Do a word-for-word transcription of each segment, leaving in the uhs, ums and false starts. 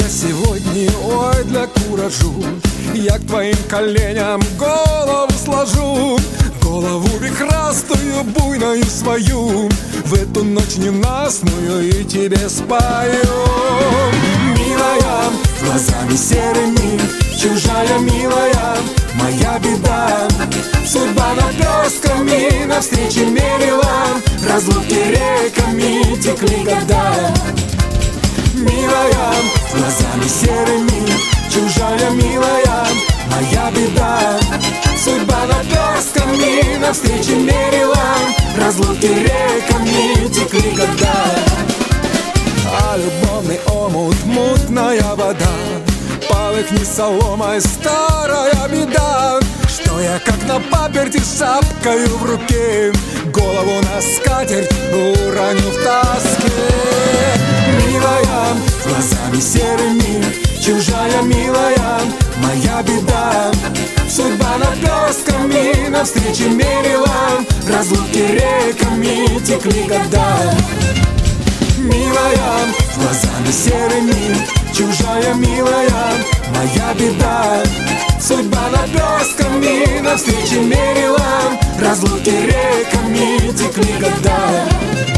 я сегодня, ой, для куражу я к твоим коленям голову сложу, голову вихрастую, буйную свою, в эту ночь ненастную и тебе спою. Милая, глазами серыми, чужая милая, моя беда. Судьба наперстками навстречу мерила, разлуки реками текли года. Милая, глазами серыми, чужая милая, моя беда. Судьба наперстками навстречу мерила, разлуки реками текли года. А любовный омут, мутная вода, полыхни соломой, старая беда. Что я как на паперти с шапкою в руке, голову на скатерть уроню в тоске. Милая, глазами серыми, чужая милая, моя беда. Судьба наперстками навстречу мерила, разлуки реками текли года. Милая, глазами серыми, чужая милая, моя беда. Судьба наперстками навстречу мерила, разлуки реками текли года.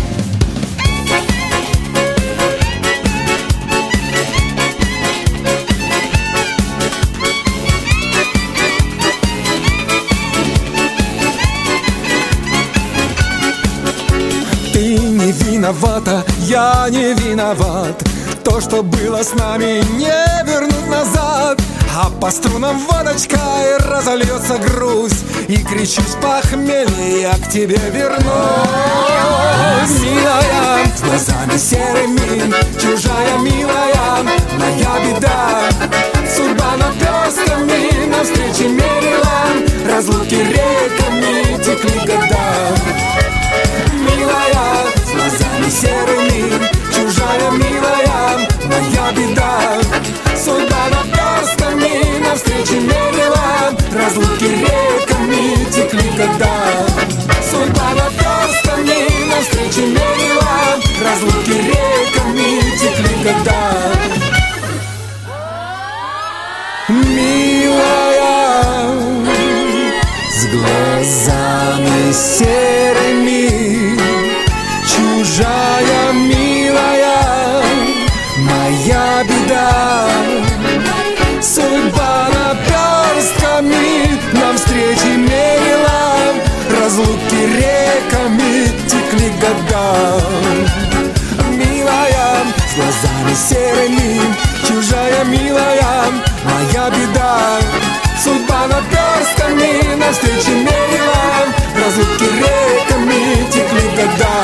Ты не виновата, я не виноват. То, что было с нами, не вернуть назад. А по струнам водочка и разольется грусть, и кричу с похмелья, я к тебе вернусь. Милая, с глазами серыми, чужая милая, моя беда. Судьба наперстками навстречу мерила, разлуки реками текли года. Милая, с глазами серыми, чужая милая, моя беда. Судьба наперстками навстречу мерила, разлуки реками текли года. Судьба наперстками навстречу мерила, разлуки реками текли года. Милая, с глазами серыми, чужая милая, моя беда. Судьба наперстками навстречу мерила, разлуки реками текли года. Милая, с глазами серыми, чужая милая, моя беда. Судьба наперстками навстречу мерила, разлуки реками текли года.